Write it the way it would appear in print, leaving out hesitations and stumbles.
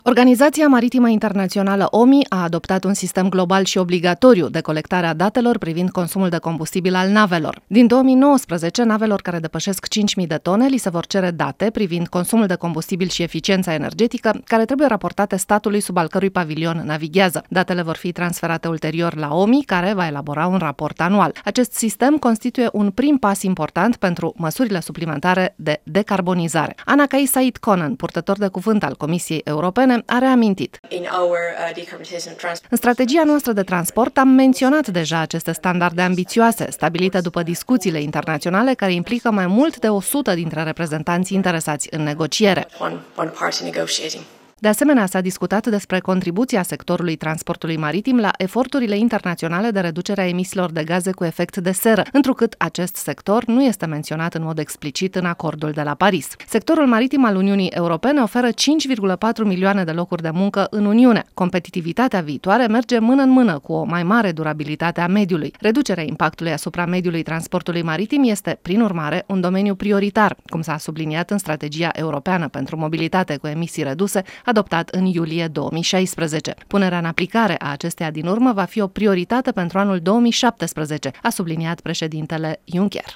Organizația Maritimă Internațională OMI a adoptat un sistem global și obligatoriu de colectare a datelor privind consumul de combustibil al navelor. Din 2019, navelor care depășesc 5.000 de tone li se vor cere date privind consumul de combustibil și eficiența energetică, care trebuie raportate statului sub al cărui pavilion navighează. Datele vor fi transferate ulterior la OMI, care va elabora un raport anual. Acest sistem constituie un prim pas important pentru măsurile suplimentare de decarbonizare. Anna-Kai Said-Conan, purtător de cuvânt al Comisiei Europene, a reamintit. În strategia noastră de transport am menționat deja aceste standarde ambițioase, stabilite după discuțiile internaționale care implică mai mult de 100 dintre reprezentanții interesați în negociere. De asemenea, s-a discutat despre contribuția sectorului transportului maritim la eforturile internaționale de reducere a emisiilor de gaze cu efect de seră, întrucât acest sector nu este menționat în mod explicit în acordul de la Paris. Sectorul maritim al Uniunii Europene oferă 5,4 milioane de locuri de muncă în Uniune. Competitivitatea viitoare merge mână în mână cu o mai mare durabilitate a mediului. Reducerea impactului asupra mediului transportului maritim este, prin urmare, un domeniu prioritar, cum s-a subliniat în strategia europeană pentru mobilitate cu emisii reduse, adoptat în iulie 2016. Punerea în aplicare a acesteia din urmă va fi o prioritate pentru anul 2017, a subliniat președintele Juncker.